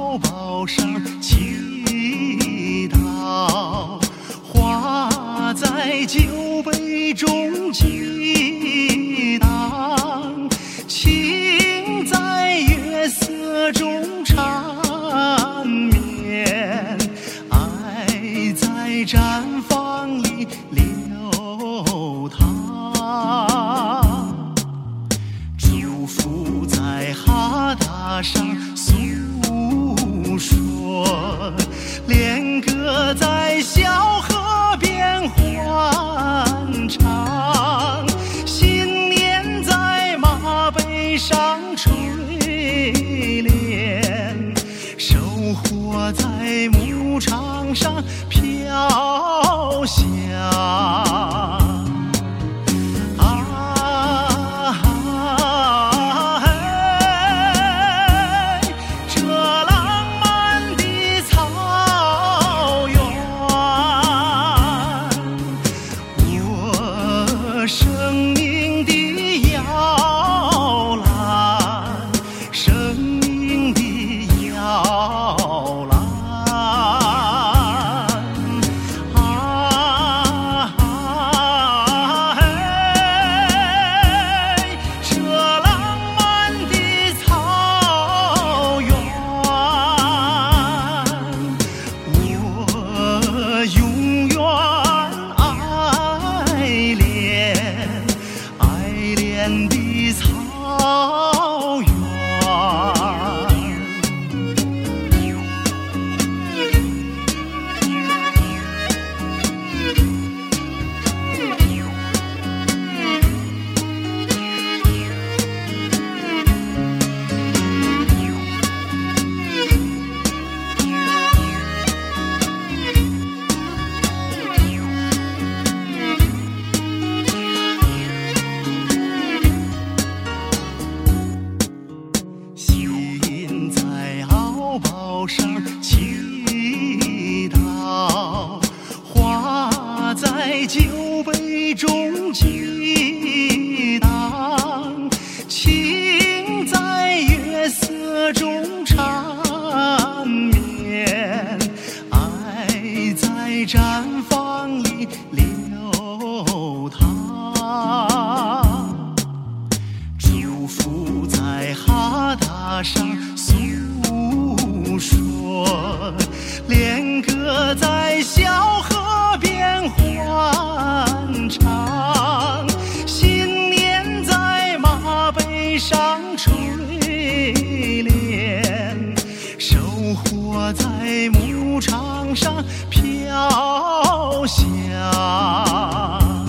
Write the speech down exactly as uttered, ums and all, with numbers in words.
敖包上祈祷，花在酒杯中激荡，情在月色中缠绵，爱在绽放里流淌，祝福在哈达上诉说，恋歌在小河边欢唱，新年在马背上锤炼，收获在牧场上飘香。生命的摇篮，生命的摇篮啊！嘿，这浪漫的草原，我永远爱恋。爱恋的草原。包上祈祷，花在酒杯中激荡，情在月色中缠绵，爱在绽放里流淌，祝福在哈达上诉说，恋歌在小河边欢唱，新年在马背上锤炼，收获在牧场上飘香。